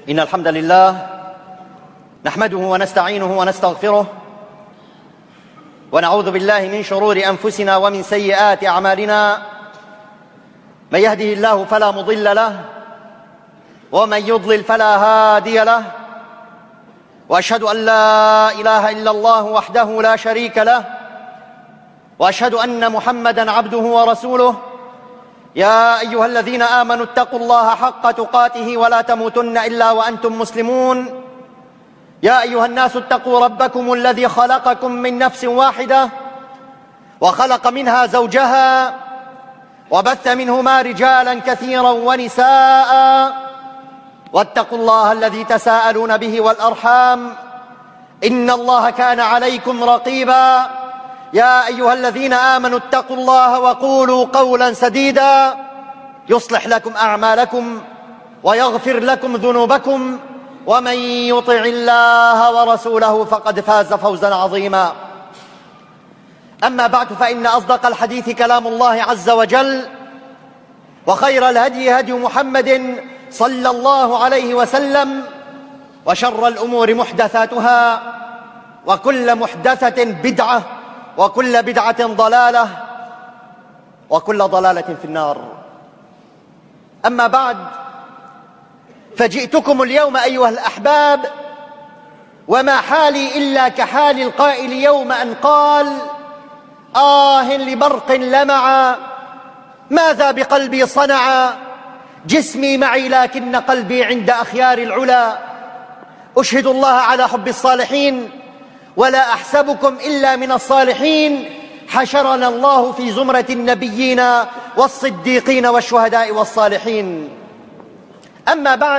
إن الحمد لله نحمده ونستعينه ونستغفره ونعوذ بالله من شرور أنفسنا ومن سيئات أعمالنا. من يهده الله فلا مضل له ومن يضلل فلا هادي له، وأشهد أن لا إله إلا الله وحده لا شريك له، وأشهد أن محمدًا عبده ورسوله. يا أيها الذين آمنوا اتقوا الله حق تقاته ولا تموتن إلا وأنتم مسلمون. يا أيها الناس اتقوا ربكم الذي خلقكم من نفس واحدة وخلق منها زوجها وبث منهما رجالا كثيرا ونساء، واتقوا الله الذي تساءلون به والأرحام إن الله كان عليكم رقيبا. يا أيها الذين آمنوا اتقوا الله وقولوا قولا سديدا يصلح لكم أعمالكم ويغفر لكم ذنوبكم، ومن يطع الله ورسوله فقد فاز فوزا عظيما. أما بعد، فإن أصدق الحديث كلام الله عز وجل، وخير الهدي هدي محمد صلى الله عليه وسلم، وشر الأمور محدثاتها، وكل محدثة بدعة، وكل بدعة ضلالة، وكل ضلالة في النار. أما بعد، فجئتكم اليوم أيها الأحباب وما حالي إلا كحال القائل يوم أن قال: آه لبرق لمع، ماذا بقلبي صنع، جسمي معي لكن قلبي عند أخيار العلا. أشهد الله على حب الصالحين ولا أحسبكم إلا من الصالحين، حشرنا الله في زمرة النبيين والصديقين والشهداء والصالحين. أما بعد،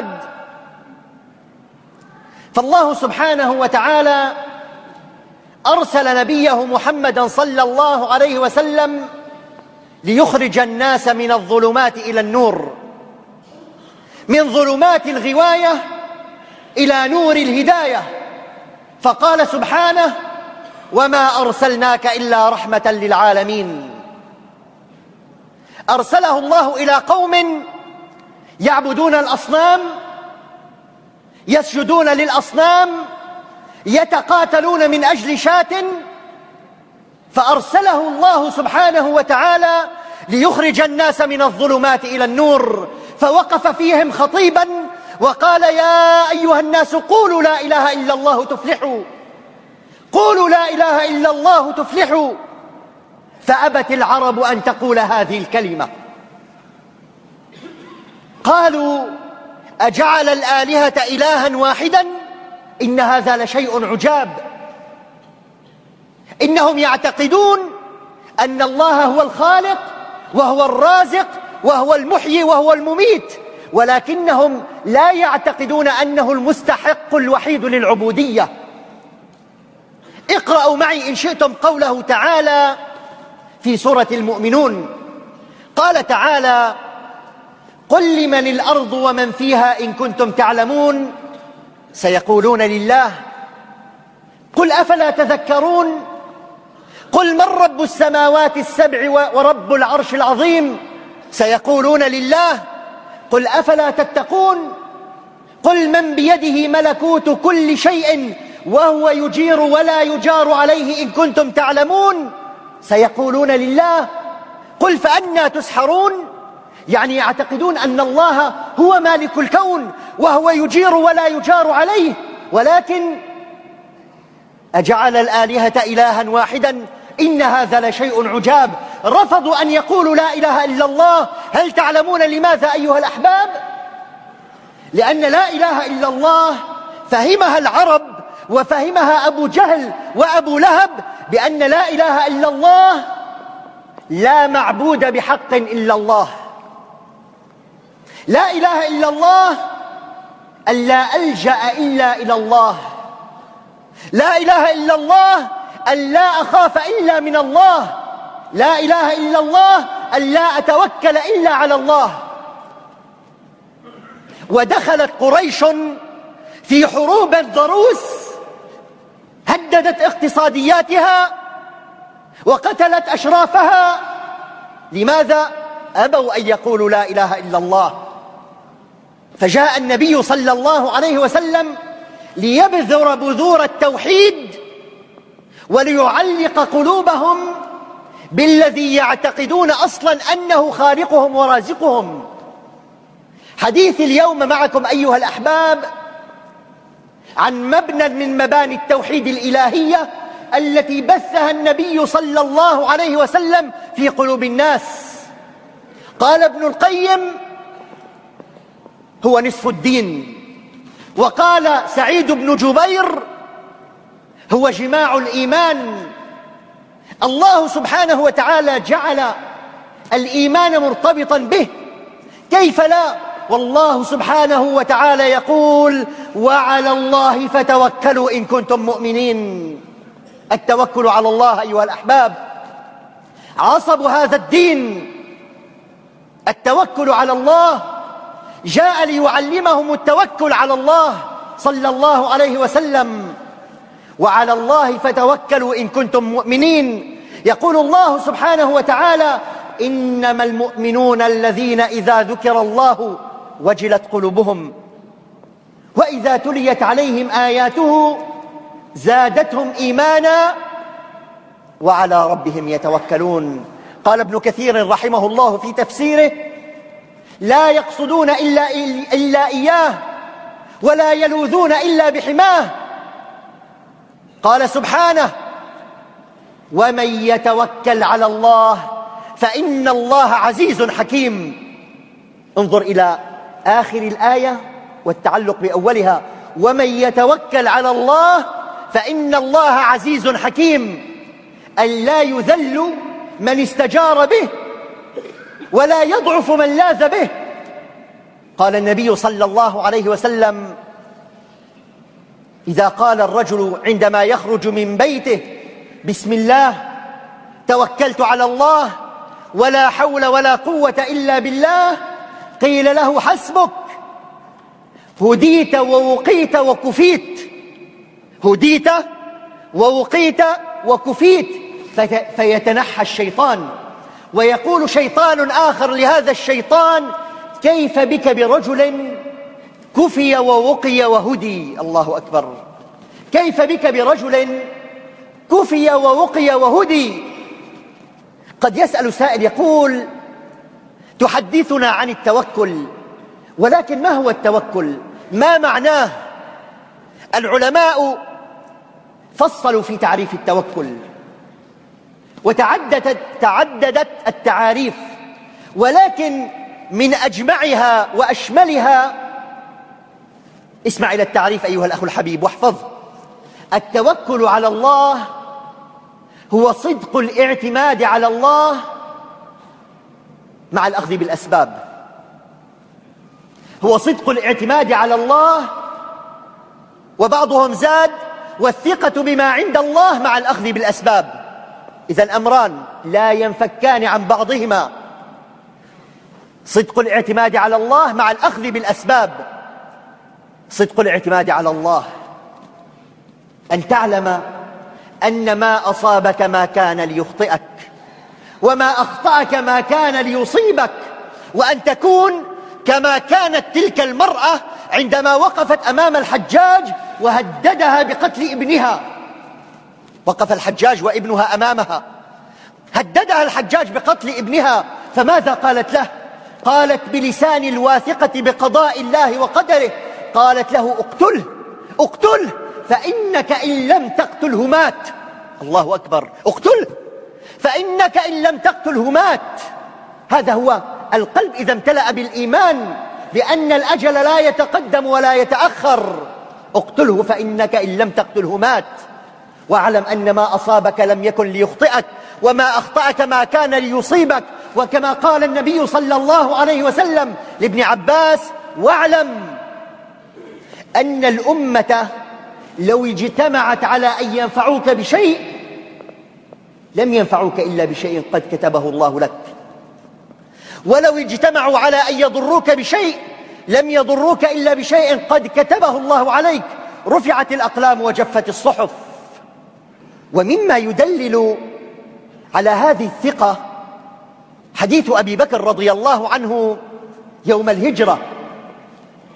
فالله سبحانه وتعالى أرسل نبيه محمدا صلى الله عليه وسلم ليخرج الناس من الظلمات إلى النور، من ظلمات الغواية إلى نور الهداية. فقال سبحانه: وما أرسلناك إلا رحمة للعالمين. أرسله الله إلى قوم يعبدون الأصنام، يسجدون للأصنام، يتقاتلون من أجل شاة، فأرسله الله سبحانه وتعالى ليخرج الناس من الظلمات إلى النور. فوقف فيهم خطيبا وقال: يا أيها الناس قولوا لا إله إلا الله تفلحوا، قولوا لا إله إلا الله تفلحوا. فأبت العرب أن تقول هذه الكلمة. قالوا: أجعل الآلهة إلها واحدا، إن هذا لشيء عجاب. إنهم يعتقدون أن الله هو الخالق وهو الرازق وهو المحيي وهو المميت، ولكنهم لا يعتقدون أنه المستحق الوحيد للعبودية. اقرأوا معي إن شئتم قوله تعالى في سورة المؤمنون. قال تعالى: قل لمن الأرض ومن فيها إن كنتم تعلمون، سيقولون لله. قل أفلا تذكرون؟ قل من رب السماوات السبع ورب العرش العظيم، سيقولون لله. قل أفلا تتقون؟ قل من بيده ملكوت كل شيء وهو يجير ولا يجار عليه إن كنتم تعلمون، سيقولون لله. قل فأنى تسحرون؟ يعني يعتقدون أن الله هو مالك الكون وهو يجير ولا يجار عليه، ولكن أجعل الآلهة إلها واحدا، إن هذا لشيء عجاب. رفضوا أن يقولوا لا إله إلا الله. هل تعلمون لماذا أيها الأحباب؟ لأن لا إله إلا الله فهمها العرب وفهمها أبو جهل وأبو لهب بأن لا إله إلا الله لا معبود بحق إلا الله. لا إله إلا الله أن لا ألجأ إلا إلى الله. لا إله إلا الله أن لا أخاف إلا من الله. لا إله إلا الله أن لا أتوكل إلا على الله. ودخلت قريش في حروب الضروس، هددت اقتصادياتها وقتلت أشرافها. لماذا؟ أبوا أن يقولوا لا إله إلا الله. فجاء النبي صلى الله عليه وسلم ليبذر بذور التوحيد وليعلق قلوبهم بالذي يعتقدون أصلا أنه خالقهم ورازقهم. حديث اليوم معكم أيها الأحباب عن مبنى من مباني التوحيد الإلهية التي بثها النبي صلى الله عليه وسلم في قلوب الناس. قال ابن القيم: هو نصف الدين. وقال سعيد بن جبير: هو جماع الإيمان. الله سبحانه وتعالى جعل الإيمان مرتبطا به، كيف لا؟ والله سبحانه وتعالى يقول: وعلى الله فتوكلوا إن كنتم مؤمنين. التوكل على الله أيها الأحباب عصب هذا الدين. التوكل على الله جاء ليعلمهم التوكل على الله صلى الله عليه وسلم. وعلى الله فتوكلوا إن كنتم مؤمنين. يقول الله سبحانه وتعالى: إنما المؤمنون الذين إذا ذكر الله وجلت قلوبهم وإذا تليت عليهم آياته زادتهم إيمانا وعلى ربهم يتوكلون. قال ابن كثير رحمه الله في تفسيره: لا يقصدون إلا إياه ولا يلوذون إلا بحماه. قال سبحانه: ومن يتوكل على الله فإن الله عزيز حكيم. انظر إلى آخر الآية والتعلق بأولها: ومن يتوكل على الله فإن الله عزيز حكيم. أن لا يذل من استجار به ولا يضعف من لاذ به. قال النبي صلى الله عليه وسلم: إذا قال الرجل عندما يخرج من بيته: بسم الله توكلت على الله ولا حول ولا قوة إلا بالله، قيل له: حسبك، هديت ووقيت وكفيت. هديت ووقيت وكفيت. فيتنحى الشيطان ويقول شيطان آخر لهذا الشيطان: كيف بك برجل كفي ووقي وهدي؟ الله أكبر. كيف بك برجل كفي ووقي وهدي؟ قد يسأل سائل يقول: تحدثنا عن التوكل، ولكن ما هو التوكل؟ ما معناه؟ العلماء فصلوا في تعريف التوكل وتعددت التعاريف، ولكن من أجمعها وأشملها اسمع إلى التعريف أيها الأخ الحبيب واحفظ: التوكل على الله هو صدق الاعتماد على الله مع الأخذ بالأسباب. هو صدق الاعتماد على الله، وبعضهم زاد: والثقة بما عند الله مع الأخذ بالأسباب. إذن أمران لا ينفكان عن بعضهما: صدق الاعتماد على الله مع الأخذ بالأسباب. صدق الاعتماد على الله أن تعلم أن ما أصابك ما كان ليخطئك، وما أخطأك ما كان ليصيبك، وأن تكون كما كانت تلك المرأة عندما وقفت أمام الحجاج وهددها بقتل ابنها. وقف الحجاج وابنها أمامها، هددها الحجاج بقتل ابنها، فماذا قالت له؟ قالت بلسان الواثقة بقضاء الله وقدره، قالت له: اقتله اقتله فإنك إن لم تقتله مات. الله أكبر. اقتله فإنك إن لم تقتله مات. هذا هو القلب إذا امتلأ بالإيمان بأن الأجل لا يتقدم ولا يتأخر. اقتله فإنك إن لم تقتله مات. واعلم أن ما أصابك لم يكن ليخطئك، وما أخطأك ما كان ليصيبك. وكما قال النبي صلى الله عليه وسلم لابن عباس: واعلم أن الأمة لو اجتمعت على أن ينفعوك بشيء لم ينفعوك إلا بشيء قد كتبه الله لك، ولو اجتمعوا على أن يضروك بشيء لم يضروك إلا بشيء قد كتبه الله عليك. رفعت الأقلام وجفت الصحف. ومما يدلل على هذه الثقة حديث أبي بكر رضي الله عنه يوم الهجرة،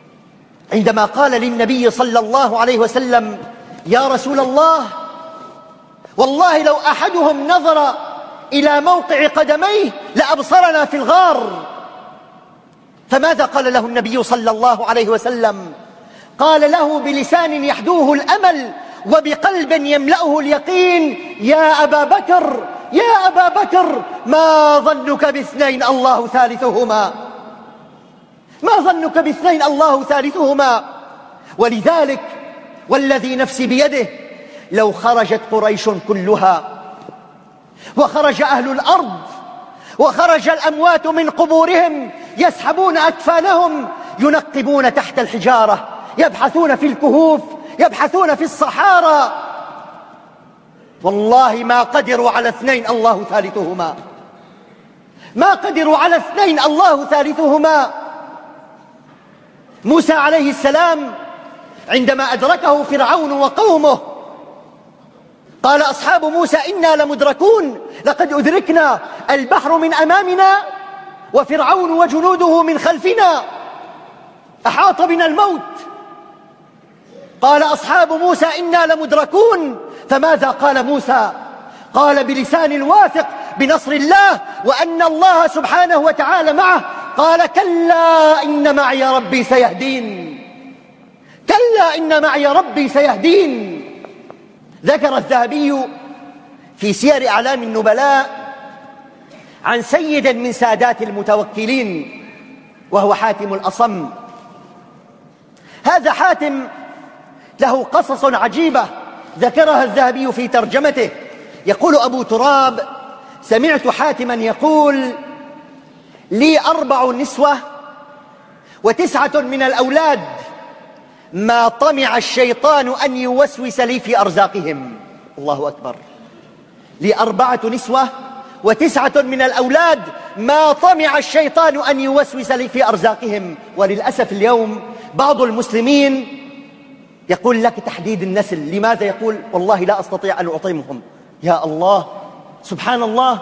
عندما قال للنبي صلى الله عليه وسلم: يا رسول الله، والله لو أحدهم نظر إلى موقع قدميه لأبصرنا في الغار. فماذا قال له النبي صلى الله عليه وسلم؟ قال له بلسان يحدوه الأمل وبقلب يملأه اليقين: يا أبا بكر، يا أبا بكر، ما ظنك باثنين الله ثالثهما، ما ظنك باثنين الله ثالثهما. ولذلك والذي نفسي بيده، لو خرجت قريش كلها وخرج أهل الأرض وخرج الأموات من قبورهم يسحبون أكفانهم، ينقبون تحت الحجارة، يبحثون في الكهوف، يبحثون في الصحارى، والله ما قدروا على اثنين الله ثالثهما، ما قدروا على اثنين الله ثالثهما. موسى عليه السلام عندما أدركه فرعون وقومه قال أصحاب موسى: إنا لمدركون، لقد أدركنا، البحر من أمامنا وفرعون وجنوده من خلفنا، أحاط بنا الموت. قال أصحاب موسى: إنا لمدركون. فماذا قال موسى؟ قال بلسان الواثق بنصر الله وأن الله سبحانه وتعالى معه، قال: كلا إن معي ربي سيهدين، كلا إن معي ربي سيهدين. ذكر الذهبي في سير أعلام النبلاء عن سيد من سادات المتوكلين وهو حاتم الأصم. هذا حاتم له قصص عجيبة ذكرها الذهبي في ترجمته. يقول أبو تراب: سمعت حاتما يقول: لي 4 نسوة و9 من الأولاد، ما طمع الشيطان أن يوسوس لي في أرزاقهم. الله أكبر. لي 4 نسوة و9 من الأولاد، ما طمع الشيطان أن يوسوس لي في أرزاقهم. وللأسف اليوم بعض المسلمين يقول لك تحديد النسل، لماذا؟ يقول: والله لا أستطيع أن أعطيهم. يا الله، سبحان الله.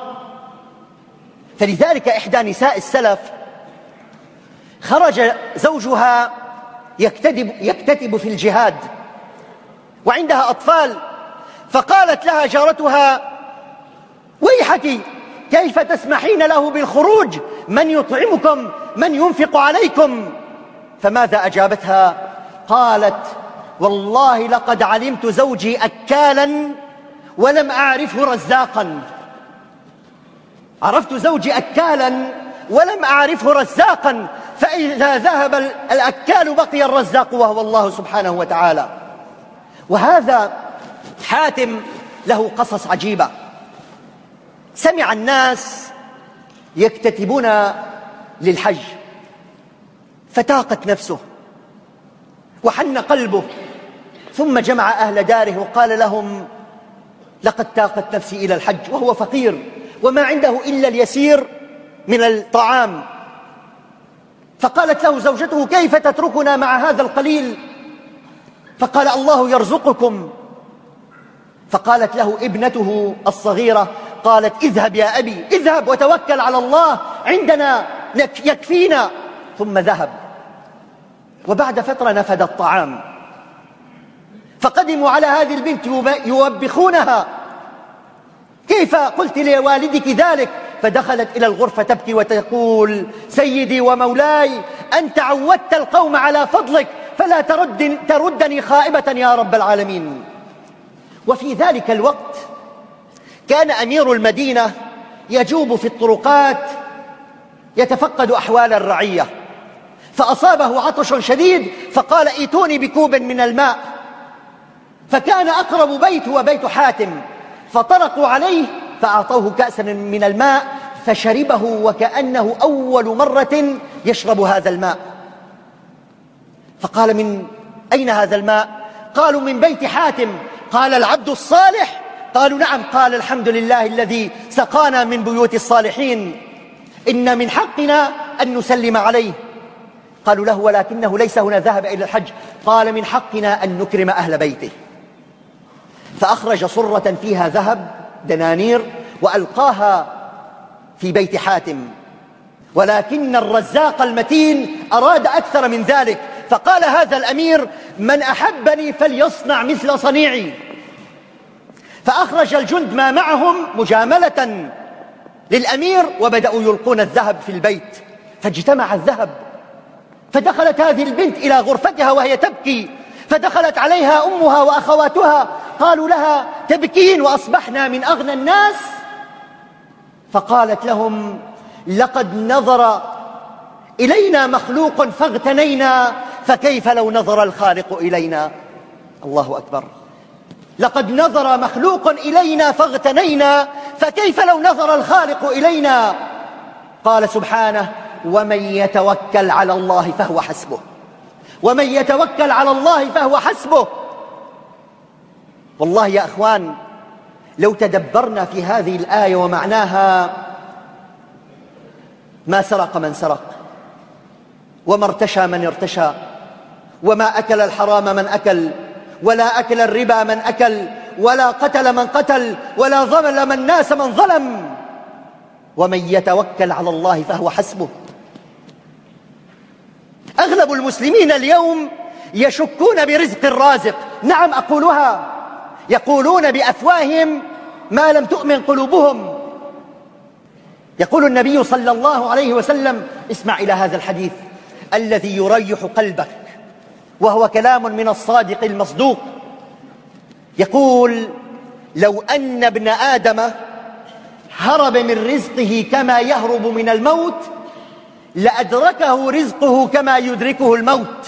فلذلك إحدى نساء السلف خرج زوجها يكتتب في الجهاد وعندها أطفال، فقالت لها جارتها: ويحك، كيف تسمحين له بالخروج؟ من يطعمكم؟ من ينفق عليكم؟ فماذا أجابتها؟ قالت: والله لقد علمت زوجي أكالا ولم أعرفه رزاقا. عرفت زوجي أكالا ولم أعرفه رزاقا، فإذا ذهب الأكال بقي الرزاق وهو الله سبحانه وتعالى. وهذا حاتم له قصص عجيبة. سمع الناس يكتتبون للحج فتاقت نفسه وحن قلبه، ثم جمع أهل داره وقال لهم: لقد تاقت نفسي إلى الحج، وهو فقير وما عنده إلا اليسير من الطعام. فقالت له زوجته: كيف تتركنا مع هذا القليل؟ فقال: الله يرزقكم. فقالت له ابنته الصغيرة، قالت: اذهب يا أبي، اذهب وتوكل على الله، عندنا يكفينا. ثم ذهب، وبعد فترة نفد الطعام، فقدموا على هذه البنت يوبخونها: كيف قلت لوالدك ذلك؟ فدخلت إلى الغرفة تبكي وتقول: سيدي ومولاي، أنت عودت القوم على فضلك، فلا تردني خائبة يا رب العالمين. وفي ذلك الوقت كان أمير المدينة يجوب في الطرقات يتفقد أحوال الرعية، فأصابه عطش شديد، فقال: ائتوني بكوب من الماء. فكان أقرب بيت هو بيت حاتم، فطرقوا عليه فأعطوه كأسا من الماء فشربه، وكأنه أول مرة يشرب هذا الماء. فقال: من أين هذا الماء؟ قالوا: من بيت حاتم. قال: العبد الصالح؟ قالوا: نعم. قال: الحمد لله الذي سقانا من بيوت الصالحين، إن من حقنا أن نسلم عليه. قالوا له: ولكنه ليس هنا، ذهب إلى الحج. قال: من حقنا أن نكرم أهل بيته. فأخرج صرة فيها ذهب دنانير وألقاها في بيت حاتم، ولكن الرزاق المتين أراد أكثر من ذلك، فقال هذا الأمير: من أحبني فليصنع مثل صنيعي. فأخرج الجند ما معهم مجاملة للأمير، وبدأوا يلقون الذهب في البيت، فاجتمع الذهب. فدخلت هذه البنت إلى غرفتها وهي تبكي، فدخلت عليها أمها وأخواتها، قالوا لها: تبكين وأصبحنا من أغنى الناس؟ فقالت لهم: لقد نظر إلينا مخلوق فاغتنينا، فكيف لو نظر الخالق إلينا؟ الله أكبر. لقد نظر مخلوق إلينا فاغتنينا، فكيف لو نظر الخالق إلينا؟ قال سبحانه: ومن يتوكل على الله فهو حسبه. ومن يتوكل على الله فهو حسبه. والله يا أخوان، لو تدبرنا في هذه الآية ومعناها، ما سرق من سرق، وما ارتشى من ارتشى، وما أكل الحرام من أكل، ولا أكل الربا من أكل، ولا قتل من قتل، ولا ظلم الناس من ظلم. ومن يتوكل على الله فهو حسبه. أغلب المسلمين اليوم يشكون برزق الرازق. نعم أقولها، يقولون بأفواههم ما لم تؤمن قلوبهم. يقول النبي صلى الله عليه وسلم، اسمع إلى هذا الحديث الذي يريح قلبك، وهو كلام من الصادق المصدوق. يقول: لو أن ابن آدم هرب من رزقه كما يهرب من الموت، لأدركه رزقه كما يدركه الموت.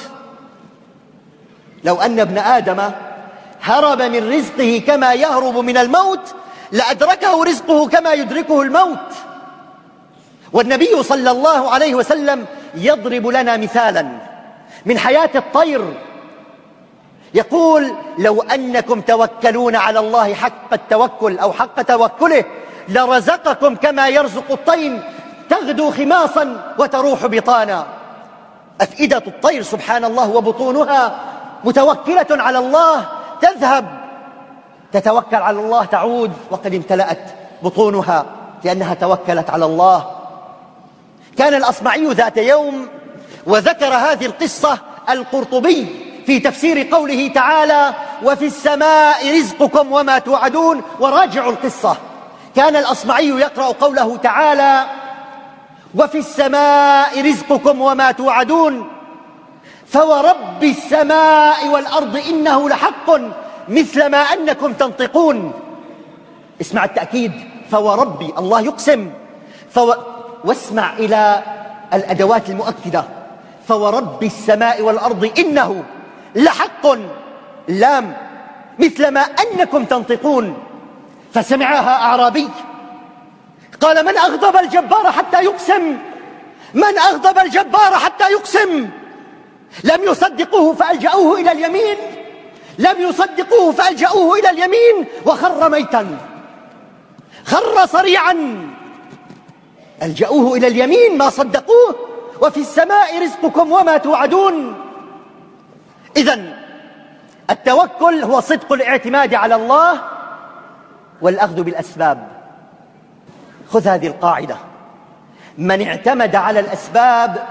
لو أن ابن آدم هرب من رزقه كما يهرب من الموت، لأدركه رزقه كما يدركه الموت. والنبي صلى الله عليه وسلم يضرب لنا مثالا من حياة الطير. يقول: لو أنكم توكلون على الله حق التوكل أو حق توكله، لرزقكم كما يرزق الطير، تغدو خماصا وتروح بطانا. أفئدة الطير سبحان الله وبطونها متوكلة على الله، تذهب تتوكل على الله، تعود وقد امتلأت بطونها لأنها توكلت على الله. كان الأصمعي ذات يوم وذكر هذه القصة القرطبي في تفسير قوله تعالى: وفي السماء رزقكم وما توعدون. وراجعوا القصة. كان الأصمعي يقرأ قوله تعالى: وفي السماء رزقكم وما توعدون، فورب السماء والأرض إنه لحق مثل ما أنكم تنطقون. اسمع التأكيد: فوربي، الله يقسم. واسمع إلى الأدوات المؤكدة: فورب السماء والأرض إنه لحق، لام، مثل ما أنكم تنطقون. فسمعها أعرابي قال: من أغضب الجبار حتى يقسم؟ من أغضب الجبار حتى يقسم؟ لم يصدقوه فألجأوه إلى اليمين، لم يصدقوه فألجأوه إلى اليمين، وخر ميتا، خر صريعا. ألجأوه إلى اليمين، ما صدقوه. وفي السماء رزقكم وما توعدون. إذن التوكل هو صدق الاعتماد على الله والأخذ بالأسباب. خذ هذه القاعدة: من اعتمد على الأسباب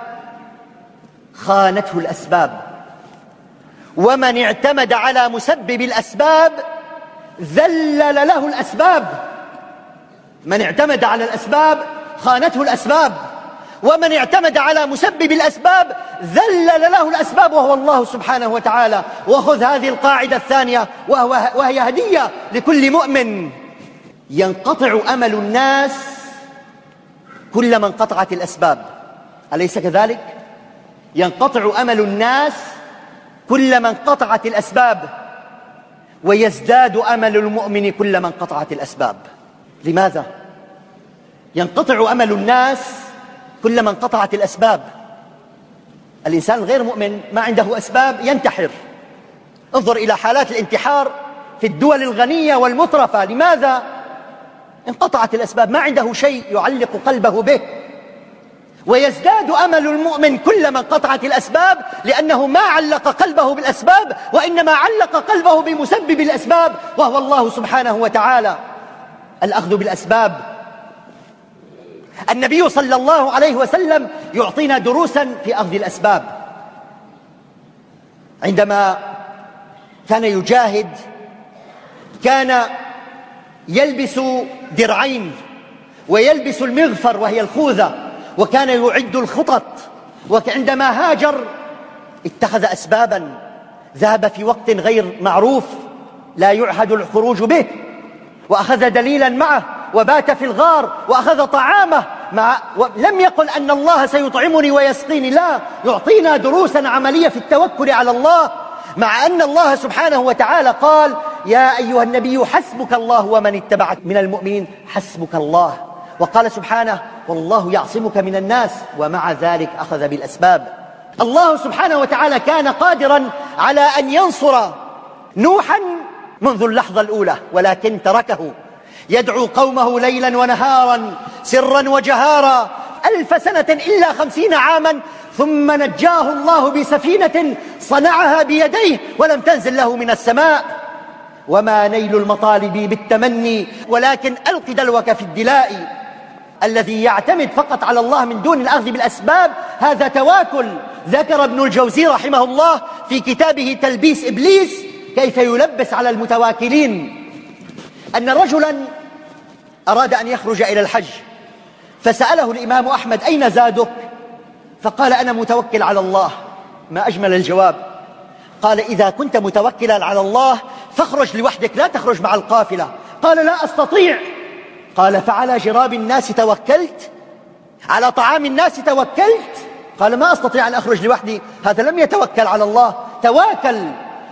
خانته الأسباب، ومن اعتمد على مسبب الأسباب ذلل له الأسباب. من اعتمد على الأسباب خانته الأسباب، ومن اعتمد على مسبب الأسباب ذلل له الأسباب، وهو الله سبحانه وتعالى. وخذ هذه القاعدة الثانية وهي هدية لكل مؤمن: ينقطع أمل الناس كلما انقطعت الأسباب. أليس كذلك؟ ينقطع أمل الناس كلما انقطعت الأسباب، ويزداد أمل المؤمن كلما انقطعت الأسباب. لماذا؟ ينقطع أمل الناس كلما انقطعت الأسباب. الإنسان الغير مؤمن ما عنده أسباب ينتحر. انظر إلى حالات الانتحار في الدول الغنية والمترفة. لماذا؟ انقطعت الأسباب، ما عنده شيء يعلق قلبه به. ويزداد أمل المؤمن كلما انقطعت الأسباب، لأنه ما علق قلبه بالأسباب، وإنما علق قلبه بمسبب الأسباب، وهو الله سبحانه وتعالى. الأخذ بالأسباب. النبي صلى الله عليه وسلم يعطينا دروسا في أخذ الأسباب. عندما كان يجاهد كان يلبس درعين ويلبس المغفر وهي الخوذة، وكان يعد الخطط. وعندما هاجر اتخذ أسبابا، ذهب في وقت غير معروف لا يعهد الخروج به، وأخذ دليلا معه وبات في الغار وأخذ طعامه لم يقل أن الله سيطعمني ويسقيني، لا، يعطينا دروسا عملية في التوكل على الله، مع أن الله سبحانه وتعالى قال: يا أيها النبي حسبك الله ومن اتبعك من المؤمنين، حسبك الله. وقال سبحانه: والله يعصمك من الناس، ومع ذلك أخذ بالأسباب. الله سبحانه وتعالى كان قادرا على أن ينصر نوحا منذ اللحظة الأولى، ولكن تركه يدعو قومه ليلا ونهارا سرا وجهارا 1000 سنة إلا 50 عاما، ثم نجاه الله بسفينة صنعها بيديه ولم تنزل له من السماء. وما نيل المطالب بالتمني، ولكن ألق دلوك في الدلاء. الذي يعتمد فقط على الله من دون الأخذ بالأسباب هذا تواكل. ذكر ابن الجوزي رحمه الله في كتابه تلبيس إبليس كيف يلبس على المتواكلين، أن رجلا أراد أن يخرج إلى الحج، فسأله الإمام أحمد: أين زادك؟ فقال: أنا متوكل على الله. ما أجمل الجواب. قال: إذا كنت متوكلا على الله فاخرج لوحدك، لا تخرج مع القافلة. قال: لا أستطيع. قال: فعلى جراب الناس توكلت؟ على طعام الناس توكلت؟ قال: ما أستطيع أن أخرج لوحدي. هذا لم يتوكل على الله، تواكل.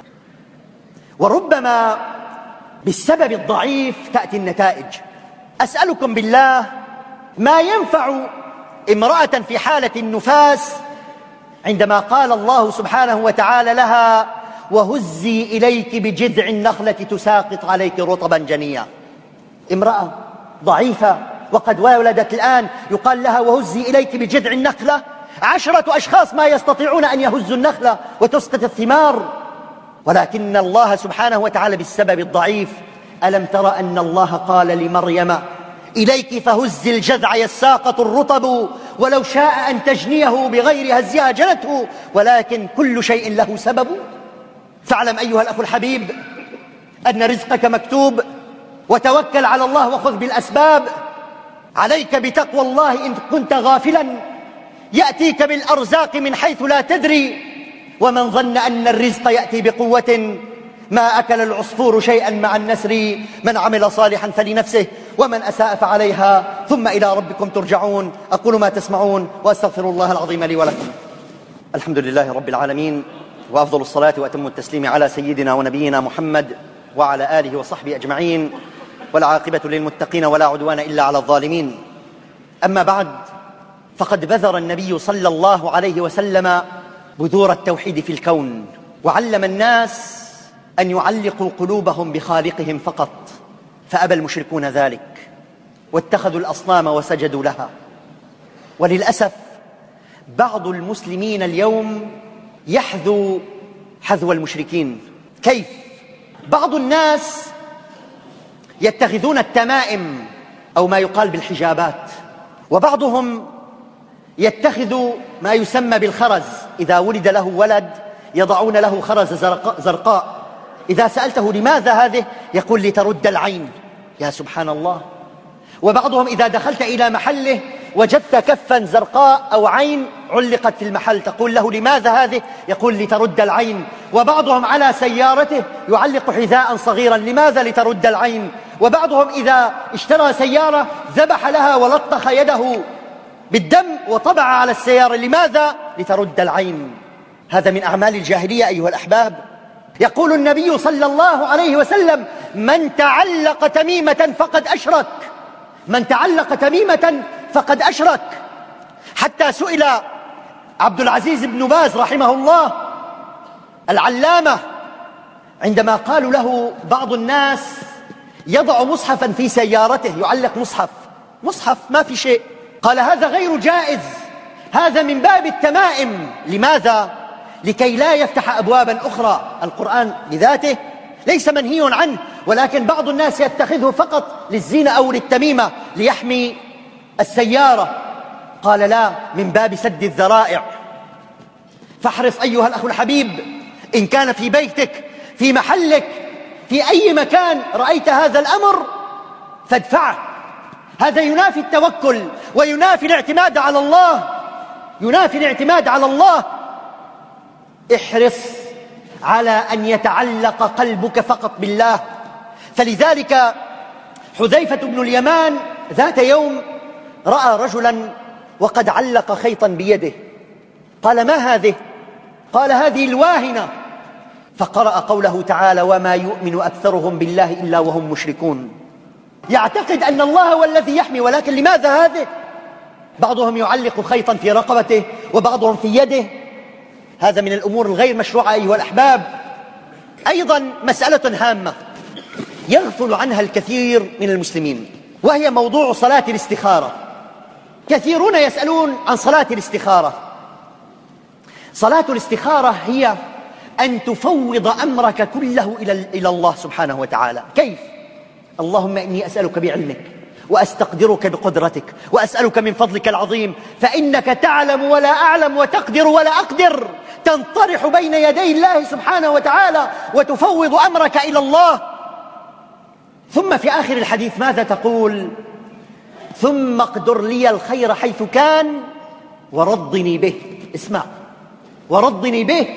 وربما بالسبب الضعيف تأتي النتائج. أسألكم بالله، ما ينفع امرأة في حالة النفاس عندما قال الله سبحانه وتعالى لها: وهزي إليك بجذع النخلة تساقط عليك رطبا جنيا؟ امرأة ضعيفة وقد ولدت الآن، يقال لها: وهزي إليك بجذع النخلة. 10 أشخاص ما يستطيعون أن يهزوا النخلة وتسقط الثمار، ولكن الله سبحانه وتعالى بالسبب الضعيف. ألم تر أن الله قال لمريم: إليك فهز الجذع يساقط الرطب ولو شاء أن تجنيه بغير هزها جنته، ولكن كل شيء له سبب. فاعلم أيها الأخ الحبيب أن رزقك مكتوب، وتوكل على الله وخذ بالأسباب. عليك بتقوى الله، إن كنت غافلا يأتيك بالأرزاق من حيث لا تدري. ومن ظن أن الرزق يأتي بقوة ما أكل العصفور شيئا مع النسر. من عمل صالحا فلنفسه ومن أساء فعليها ثم إلى ربكم ترجعون. أقول ما تسمعون وأستغفر الله العظيم لي ولكم. الحمد لله رب العالمين، وأفضل الصلاة وأتم التسليم على سيدنا ونبينا محمد وعلى آله وصحبه أجمعين، والعاقبة للمتقين ولا عدوان إلا على الظالمين. أما بعد، فقد بذر النبي صلى الله عليه وسلم بذور التوحيد في الكون، وعلم الناس أن يعلقوا قلوبهم بخالقهم فقط، فأبى المشركون ذلك واتخذوا الأصنام وسجدوا لها. وللأسف بعض المسلمين اليوم يحذو حذو المشركين. كيف؟ بعض الناس يتخذون التمائم أو ما يقال بالحجابات، وبعضهم يتخذ ما يسمى بالخرز. إذا ولد له ولد يضعون له خرز زرقاء. إذا سألته لماذا هذه يقول: لترد العين. يا سبحان الله. وبعضهم إذا دخلت إلى محله وجدت كفا زرقاء أو عين علقت في المحل، تقول له: لماذا هذه؟ يقول: لترد العين. وبعضهم على سيارته يعلق حذاء صغيرا، لماذا؟ لترد العين. وبعضهم إذا اشترى سيارة ذبح لها ولطخ يده بالدم وطبع على السيارة، لماذا؟ لترد العين. هذا من أعمال الجاهلية أيها الأحباب. يقول النبي صلى الله عليه وسلم: من تعلق تميمة فقد أشرك. من تعلق تميمة فقد أشرك. حتى سئل عبد العزيز بن باز رحمه الله العلامة عندما قالوا له بعض الناس يضع مصحفا في سيارته، يعلق مصحف ما في شيء، قال: هذا غير جائز، هذا من باب التمائم. لماذا؟ لكي لا يفتح أبوابا أخرى. القرآن بذاته ليس منهي عنه، ولكن بعض الناس يتخذه فقط للزينة أو للتميمة ليحمي السيارة. قال: لا، من باب سد الذرائع. فاحرص أيها الأخ الحبيب إن كان في بيتك، في محلك، في أي مكان رأيت هذا الأمر فادفعه. هذا ينافي التوكل وينافي الاعتماد على الله، ينافي الاعتماد على الله. احرص على أن يتعلق قلبك فقط بالله. فلذلك حذيفة بن اليمان ذات يوم رأى رجلا وقد علق خيطا بيده، قال: ما هذه؟ قال: هذه الواهنة. فقرأ قوله تعالى: وما يؤمن أكثرهم بالله إلا وهم مشركون. يعتقد أن الله هو الذي يحمي، ولكن لماذا هذه؟ بعضهم يعلق خيطا في رقبته وبعضهم في يده. هذا من الأمور الغير مشروعة أيها الأحباب. أيضا مسألة هامة يغفل عنها الكثير من المسلمين، وهي موضوع صلاة الاستخارة. كثيرون يسألون عن صلاة الاستخارة. صلاة الاستخارة هي أن تفوض أمرك كله إلى الله سبحانه وتعالى. كيف؟ اللهم إني أسألك بعلمك وأستقدرك بقدرتك وأسألك من فضلك العظيم، فإنك تعلم ولا أعلم وتقدر ولا أقدر. تنطرح بين يدي الله سبحانه وتعالى وتفوض أمرك إلى الله. ثم في آخر الحديث ماذا تقول؟ ثم اقدر لي الخير حيث كان ورضني به. اسمع، ورضني به.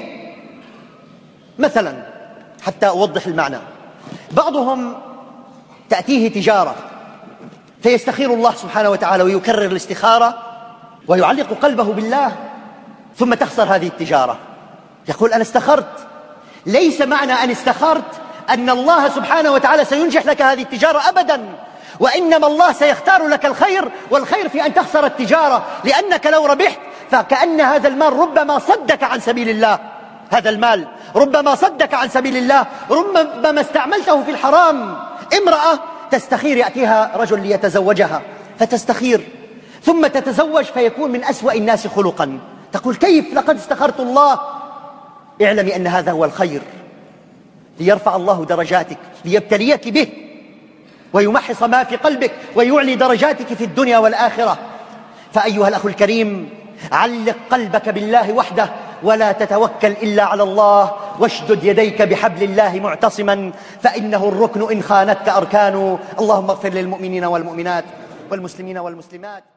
مثلا حتى أوضح المعنى، بعضهم تأتيه تجارة فيستخير الله سبحانه وتعالى ويكرر الاستخارة ويعلق قلبه بالله، ثم تخسر هذه التجارة. يقول: أنا استخرت. ليس معنى أن استخرت أن الله سبحانه وتعالى سينجح لك هذه التجارة أبدا، وإنما الله سيختار لك الخير، والخير في أن تخسر التجارة، لأنك لو ربحت فكأن هذا المال ربما صدك عن سبيل الله. هذا المال ربما صدك عن سبيل الله، ربما استعملته في الحرام. امرأة تستخير، يأتيها رجل ليتزوجها فتستخير، ثم تتزوج فيكون من أسوأ الناس خلقا. تقول: كيف؟ لقد استخرت الله. اعلمي أن هذا هو الخير، ليرفع الله درجاتك، ليبتليك به ويمحص ما في قلبك ويعلي درجاتك في الدنيا والآخرة. فأيها الأخ الكريم، علق قلبك بالله وحده، ولا تتوكل إلا على الله، واشدد يديك بحبل الله معتصما، فإنه الركن إن خانتك أركان. اللهم اغفر للمؤمنين والمؤمنات والمسلمين والمسلمات.